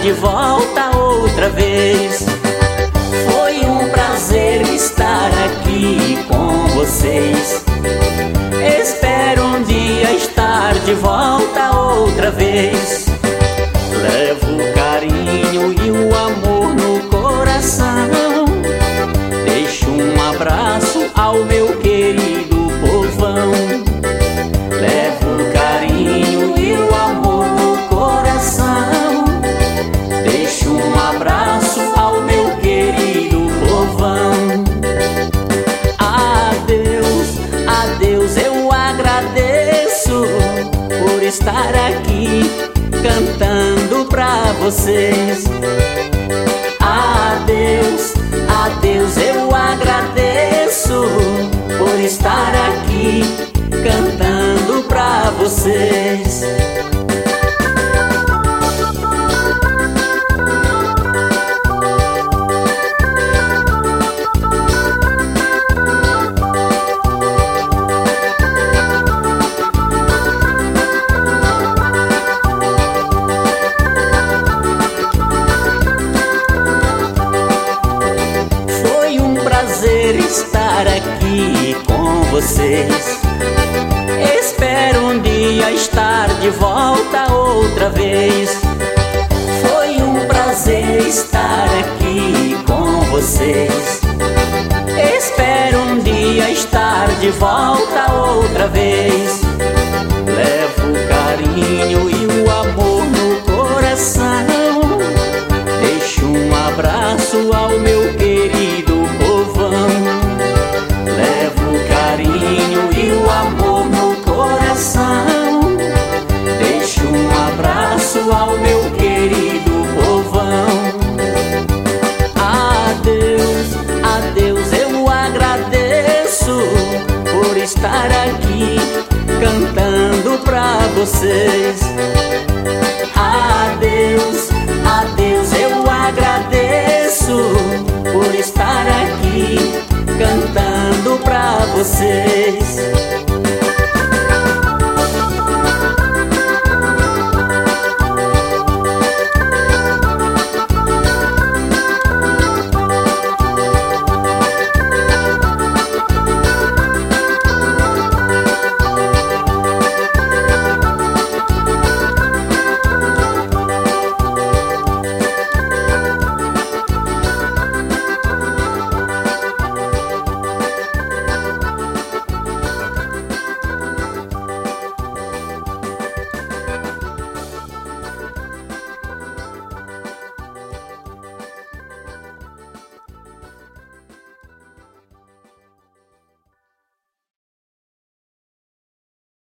de volta outra vez. Foi um prazer estar aqui com vocês. Espero um dia estar de volta outra vez. Levo o carinho e o amor no coração. Deixo um abraço ao meu querido povão. Levo o carinho e o amor no coração. Deixo um abraço ao meu querido povão. Adeus, adeus, eu agradeço por estar aqui cantando pra vocês. Adeus, adeus, eu agradeço por estar aqui cantando pra vocês. Estar aqui com vocês. Espero um dia estar de volta outra vez. Foi um prazer estar aqui com vocês. Espero um dia estar de volta outra vez. Levo o carinho e o amor no coração. Deixo um abraço ao meu querido povão. Levo o carinho e o amor no coração. Deixo um abraço ao meu querido povão. Adeus, adeus, eu agradeço por estar aqui cantando pra vocês. Adeus, adeus, eu agradeço por estar aqui cantando pra vocês.